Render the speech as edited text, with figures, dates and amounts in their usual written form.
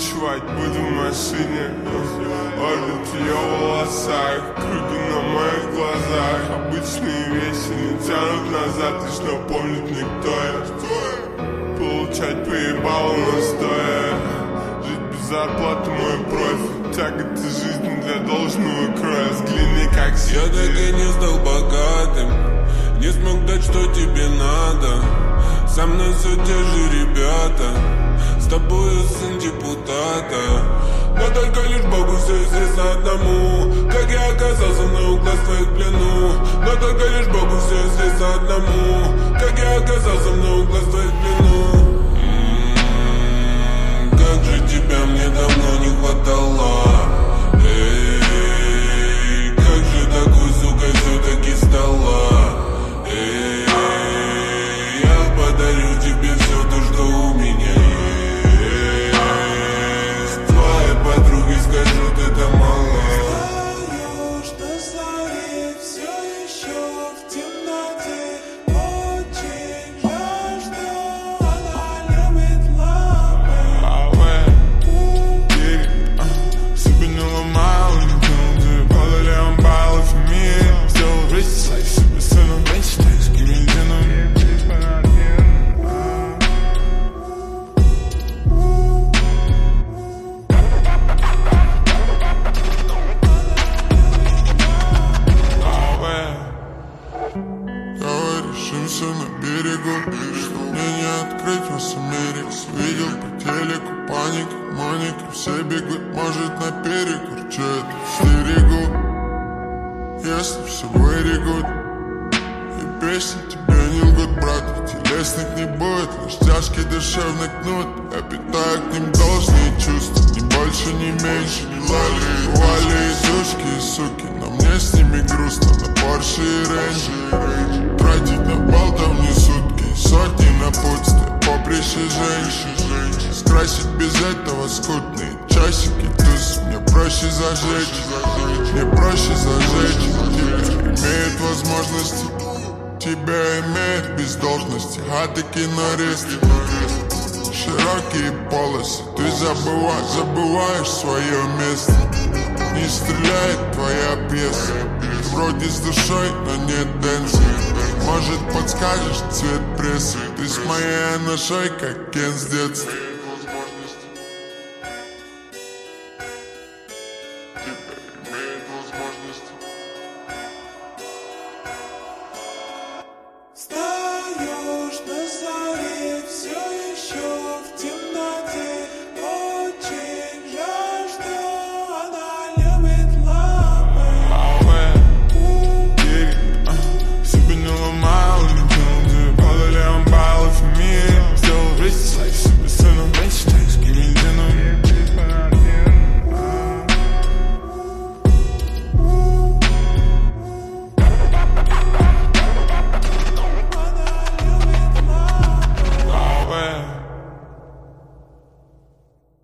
Ночевать буду в машине, орбит ее волоса, круги на моих глазах. Обычные вещи не тянут назад, лишь напомнит мне, кто я. Получать поебало настоя, жить без зарплаты мой профиль. Тяготы жизни для должного кроя, взгляни как сидит. Я так и не стал богатым, не смог дать, что тебе надо. Со мной все те же ребята, с тобою сын депутата. Но только лишь Богу все известно одному, как я оказался на углах твоих плену. Но только лишь Богу все известно одному, как я оказался на углах твоих плену. Как же тебя мне давно не хватало. Эй, как же такой сукой все-таки стала. Эй, я подарю тебе все то, что у меня есть. Твоей подруге скажу, ты там мала. Знаю, что зарит все еще в темноте. Очень жажду, она любит лапы. Себе не ломал, не тянул, ты падали амбалы в мире. Сделал весь лайф себе сыном, вечно с гимназином. Давай решимся на берегу, что мне не открыть вас Америку. Видел по телеку паники, моники, все бегут, может на перекур. Че это стерегу, если все вырегут. И песни тебе не лгут, брат, телесных не будет, лишь тяжкий душевный кнут. Я питаю к ним должные чувства, ни больше, ни меньше. Вали из ушки и суки, но мне с ними грустно. На Порше и Рейнджи тратить на болтовни сутки, сотни на путстве, поприще женщин. Скрасить без этого скутные часики, туз. Мне проще зажечь, мне проще зажечь. Тебя имеют возможности, тебя имеют без должности. Гады кинорест, широкие полосы, ты забываешь свое место. Не стреляет твоя пьеса, ты вроде с душой, но нет дэнса. Может подскажешь цвет прессы, ты с моей ношей как Кен с детства.